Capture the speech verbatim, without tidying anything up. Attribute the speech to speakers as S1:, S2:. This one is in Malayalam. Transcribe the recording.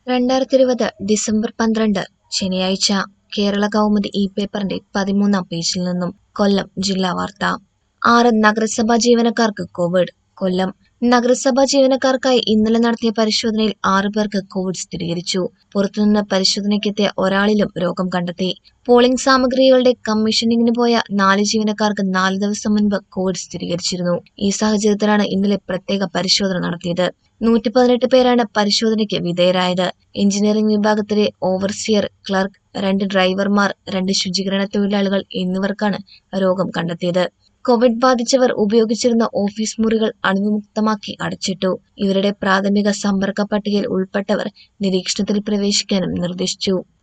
S1: രണ്ടായിരത്തി ഇരുപത് ഡിസംബർ പന്ത്രണ്ട് ശനിയാഴ്ച കേരള കൗമുദി ഈ പേപ്പറിന്റെ പതിമൂന്നാം പേജിൽ നിന്നും കൊല്ലം ജില്ലാ വാർത്ത. ആറ് നഗരസഭാ ജീവനക്കാർക്ക് കോവിഡ്. കൊല്ലം നഗരസഭാ ജീവനക്കാർക്കായി ഇന്നലെ നടത്തിയ പരിശോധനയിൽ ആറു പേർക്ക് കോവിഡ് സ്ഥിരീകരിച്ചു. പുറത്തുനിന്ന് പരിശോധനയ്ക്കെത്തിയ ഒരാളിലും രോഗം കണ്ടെത്തി. പോളിംഗ് സാമഗ്രികളുടെ കമ്മീഷനിങ്ങിന് പോയ നാല് ജീവനക്കാർക്ക് നാല് ദിവസം മുൻപ് കോവിഡ് സ്ഥിരീകരിച്ചിരുന്നു. ഈ സാഹചര്യത്തിലാണ് ഇന്നലെ പ്രത്യേക പരിശോധന നടത്തിയത്. നൂറ്റി പതിനെട്ട് പേരാണ് പരിശോധനയ്ക്ക് വിധേയരായത്. എഞ്ചിനീയറിംഗ് വിഭാഗത്തിലെ ഓവർസിയർ, ക്ലർക്ക്, രണ്ട് ഡ്രൈവർമാർ, രണ്ട് ശുചീകരണ തൊഴിലാളികൾ എന്നിവർക്കാണ് രോഗം കണ്ടെത്തിയത്. കോവിഡ് ബാധിച്ചവർ ഉപയോഗിച്ചിരുന്ന ഓഫീസ് മുറികൾ അണുവിമുക്തമാക്കി അടച്ചിട്ടു. ഇവരുടെ പ്രാഥമിക സമ്പർക്ക പട്ടികയിൽ ഉൾപ്പെട്ടവർ നിരീക്ഷണത്തിൽ പ്രവേശിക്കാനും നിർദ്ദേശിച്ചു.